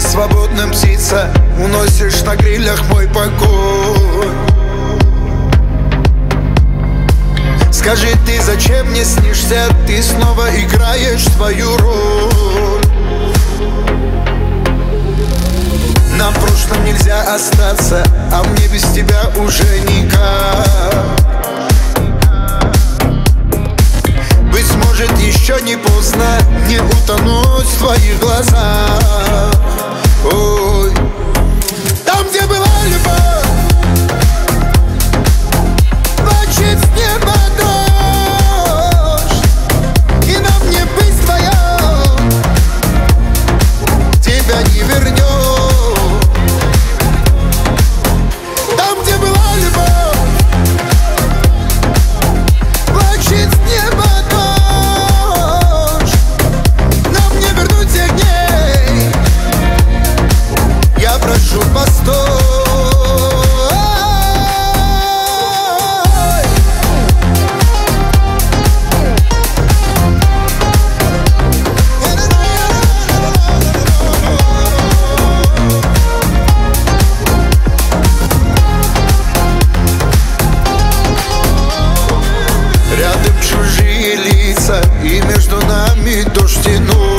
свободным, птица, уносишь на крыльях мой покой. Скажи ты, зачем мне снишься? Ты снова играешь свою роль. На прошлом нельзя остаться, а мне без тебя уже никак. Быть может, еще не поздно не утонуть в твоих глазах. Ой. Там, где была любовь, плачет с неба дождь, и нам не быть вдвоем, тебя не вернем. Там, где была любовь, плачет с неба дождь, нам не вернуть тех дней. Я прошу, постой. Рядом чужие лица, и между нами дождь и ночь.